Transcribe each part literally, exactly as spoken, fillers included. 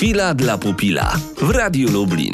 Chwila dla pupila w Radiu Lublin.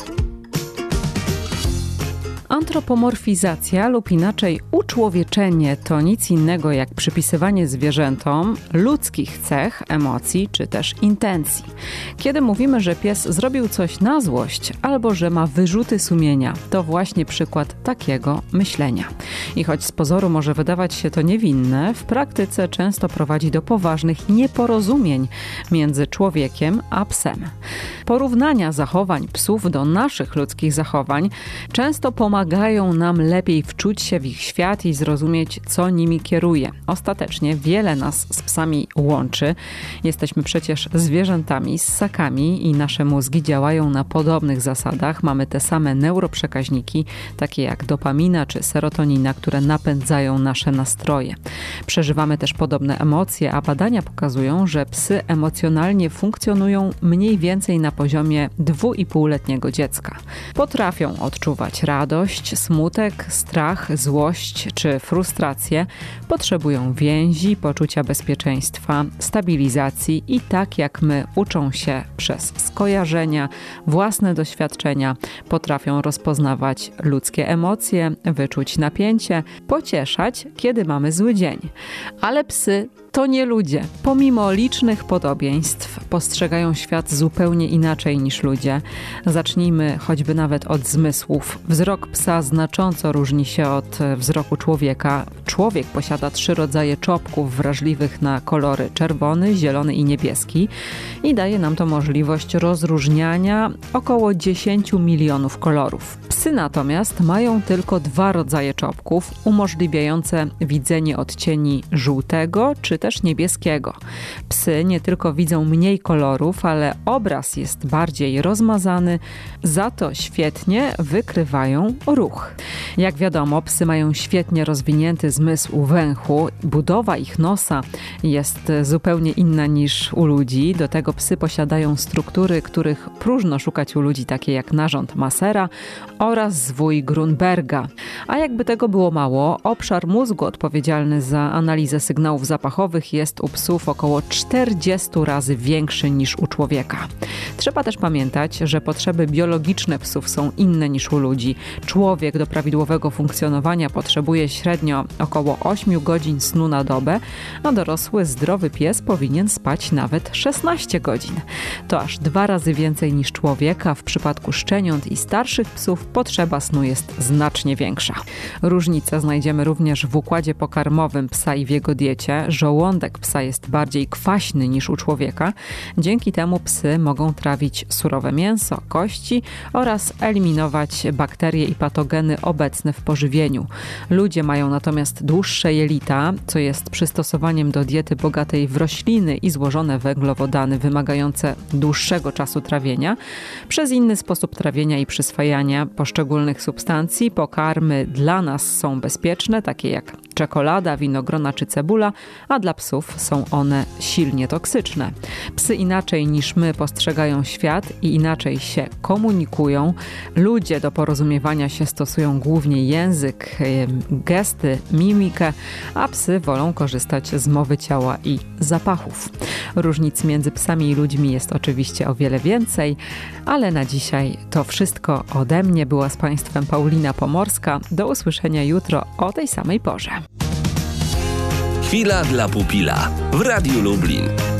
Antropomorfizacja lub inaczej uczłowieczenie to nic innego jak przypisywanie zwierzętom ludzkich cech, emocji czy też intencji. Kiedy mówimy, że pies zrobił coś na złość albo że ma wyrzuty sumienia, to właśnie przykład takiego myślenia. I choć z pozoru może wydawać się to niewinne, w praktyce często prowadzi do poważnych nieporozumień między człowiekiem a psem. Porównania zachowań psów do naszych ludzkich zachowań często pomagają Pomagają nam lepiej wczuć się w ich świat i zrozumieć, co nimi kieruje. Ostatecznie wiele nas z psami łączy. Jesteśmy przecież zwierzętami, ssakami i nasze mózgi działają na podobnych zasadach. Mamy te same neuroprzekaźniki, takie jak dopamina czy serotonina, które napędzają nasze nastroje. Przeżywamy też podobne emocje, a badania pokazują, że psy emocjonalnie funkcjonują mniej więcej na poziomie dwuipółletniego dziecka. Potrafią odczuwać radość, smutek, strach, złość czy frustrację, potrzebują więzi, poczucia bezpieczeństwa, stabilizacji i tak jak my uczą się przez skojarzenia, własne doświadczenia, potrafią rozpoznawać ludzkie emocje, wyczuć napięcie, pocieszać, kiedy mamy zły dzień. Ale psy to nie ludzie. Pomimo licznych podobieństw postrzegają świat zupełnie inaczej niż ludzie. Zacznijmy choćby nawet od zmysłów. Wzrok psa znacząco różni się od wzroku człowieka. Człowiek posiada trzy rodzaje czopków wrażliwych na kolory czerwony, zielony i niebieski i daje nam to możliwość rozróżniania około dziesięć milionów kolorów. Psy natomiast mają tylko dwa rodzaje czopków umożliwiające widzenie odcieni żółtego czy też niebieskiego. Psy nie tylko widzą mniej kolorów, ale obraz jest bardziej rozmazany, za to świetnie wykrywają ruch. Jak wiadomo, psy mają świetnie rozwinięty zmysł węchu. Budowa ich nosa jest zupełnie inna niż u ludzi. Do tego psy posiadają struktury, których próżno szukać u ludzi, takie jak narząd Massera oraz zwój Grunberga. A jakby tego było mało, obszar mózgu odpowiedzialny za analizę sygnałów zapachowych jest u psów około czterdzieści razy większy niż u człowieka. Trzeba też pamiętać, że potrzeby biologiczne psów są inne niż u ludzi. Człowiek do prawidłowego funkcjonowania potrzebuje średnio około osiem godzin snu na dobę, a dorosły, zdrowy pies powinien spać nawet szesnaście godzin. To aż dwa razy więcej niż człowiek, a w przypadku szczeniąt i starszych psów potrzeba snu jest znacznie większa. Różnice znajdziemy również w układzie pokarmowym psa i w jego diecie. Żołądek psa jest bardziej kwaśny niż u człowieka. Dzięki temu psy mogą trawić surowe mięso, kości oraz eliminować bakterie i patogeny obecne w pożywieniu. Ludzie mają natomiast dłuższe jelita, co jest przystosowaniem do diety bogatej w rośliny i złożone węglowodany wymagające dłuższego czasu trawienia. Przez inny sposób trawienia i przyswajania poszczególnych substancji pokarmy dla nas są bezpieczne, takie jak czekolada, winogrona czy cebula, a dla psów są one silnie toksyczne. Psy inaczej niż my postrzegają świat i inaczej się komunikują. Ludzie do porozumiewania się stosują głównie język, gesty, mimikę, a psy wolą korzystać z mowy ciała i zapachów. Różnic między psami i ludźmi jest oczywiście o wiele więcej, ale na dzisiaj to wszystko ode mnie. Była z Państwem Paulina Pomorska. Do usłyszenia jutro o tej samej porze. Chwila dla pupila w Radiu Lublin.